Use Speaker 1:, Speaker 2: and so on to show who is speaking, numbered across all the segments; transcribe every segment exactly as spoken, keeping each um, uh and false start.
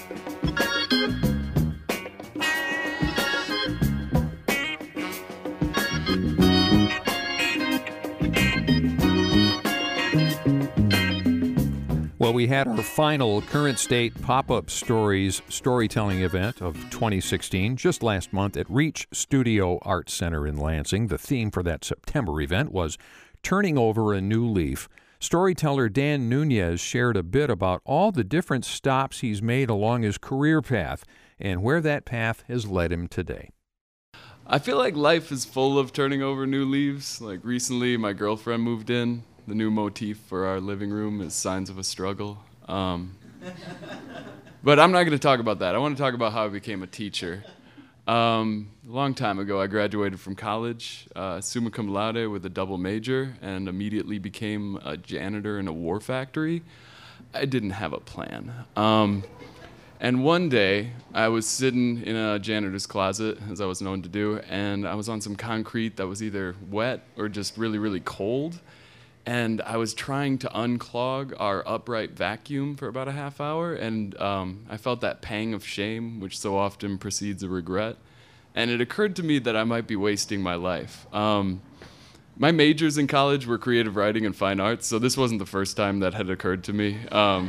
Speaker 1: Well, we had our final Current State Pop-Up Stories storytelling event of twenty sixteen just last month at Reach Studio Arts Center in Lansing. The theme for that September event was Turning Over a New Leaf. Storyteller Dan Nunez shared a bit about all the different stops he's made along his career path and where that path has led him today.
Speaker 2: I feel like life is full of turning over new leaves. Like recently, my girlfriend moved in. The new motif for our living room is Signs of a Struggle. Um, but I'm not going to talk about that. I want to talk about how I became a teacher. Um, a long time ago, I graduated from college, uh, summa cum laude with a double major, and immediately became a janitor in a war factory. I didn't have a plan. Um, and one day, I was sitting in a janitor's closet, as I was known to do, and I was on some concrete that was either wet or just really, really cold. And I was trying to unclog our upright vacuum for about a half hour, and um, I felt that pang of shame, which so often precedes a regret. And it occurred to me that I might be wasting my life. Um, my majors in college were creative writing and fine arts, so this wasn't the first time that had occurred to me. Um,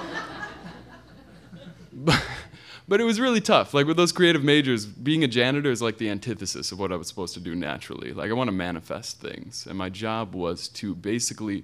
Speaker 2: but, but it was really tough. Like with those creative majors, being a janitor is like the antithesis of what I was supposed to do naturally. Like I want to manifest things, and my job was to basically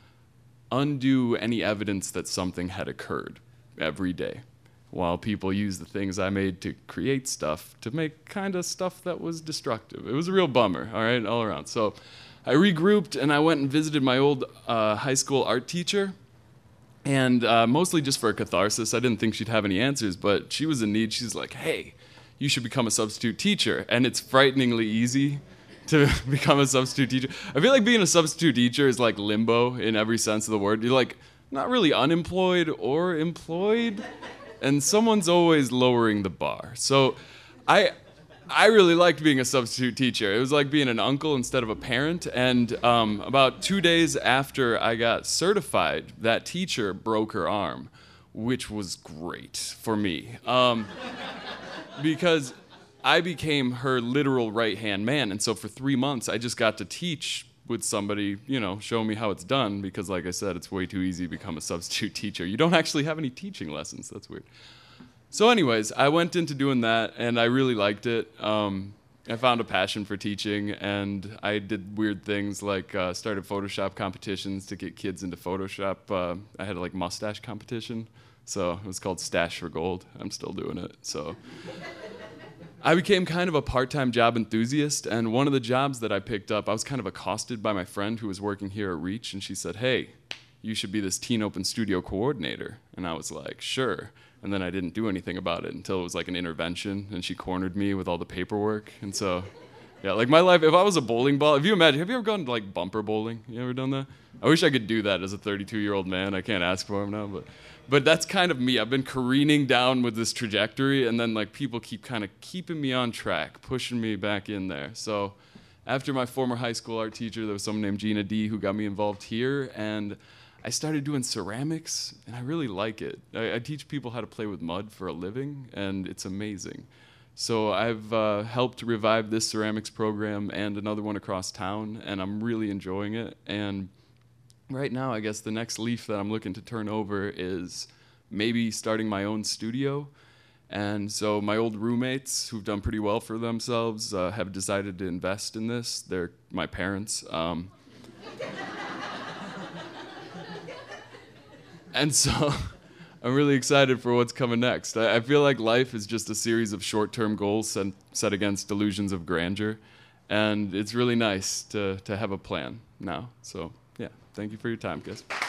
Speaker 2: undo any evidence that something had occurred every day, while people use the things I made to create stuff to make kind of stuff that was destructive. It was a real bummer, all right, all around. So I regrouped, and I went and visited my old uh, high school art teacher. And uh, mostly just for a catharsis. I didn't think she'd have any answers, but she was in need. She's like, hey, you should become a substitute teacher. And it's frighteningly easy to become a substitute teacher. I feel like being a substitute teacher is like limbo in every sense of the word. You're like not really unemployed or employed, and someone's always lowering the bar. So I... I really liked being a substitute teacher. It was like being an uncle instead of a parent. And um, about two days after I got certified, that teacher broke her arm, which was great for me. Um, because I became her literal right-hand man. And so for three months, I just got to teach with somebody, you know, show me how it's done. Because like I said, it's way too easy to become a substitute teacher. You don't actually have any teaching lessons. That's weird. So anyways, I went into doing that, and I really liked it. Um, I found a passion for teaching, and I did weird things like uh, started Photoshop competitions to get kids into Photoshop. Uh, I had a like mustache competition, so it was called Stash for Gold. I'm still doing it. So I became kind of a part-time job enthusiast, and one of the jobs that I picked up, I was kind of accosted by my friend who was working here at Reach, and she said, hey, you should be this Teen Open Studio coordinator. And I was like, sure. And then I didn't do anything about it until it was like an intervention, and she cornered me with all the paperwork. And so, yeah, like my life, if I was a bowling ball, if you imagine, have you ever gone to like bumper bowling? You ever done that? I wish I could do that as a thirty-two-year-old man. I can't ask for him now, but but that's kind of me. I've been careening down with this trajectory, and then like people keep kind of keeping me on track, pushing me back in there. So after my former high school art teacher, there was someone named Gina D who got me involved here, and I started doing ceramics, and I really like it. I, I teach people how to play with mud for a living, and it's amazing. So I've uh, helped revive this ceramics program and another one across town, and I'm really enjoying it. And right now, I guess the next leaf that I'm looking to turn over is maybe starting my own studio. And so my old roommates, who've done pretty well for themselves, uh, have decided to invest in this. They're my parents. Um, And so I'm really excited for what's coming next. I, I feel like life is just a series of short-term goals set, set against delusions of grandeur. And it's really nice to, to have a plan now. So, yeah, thank you for your time, guys.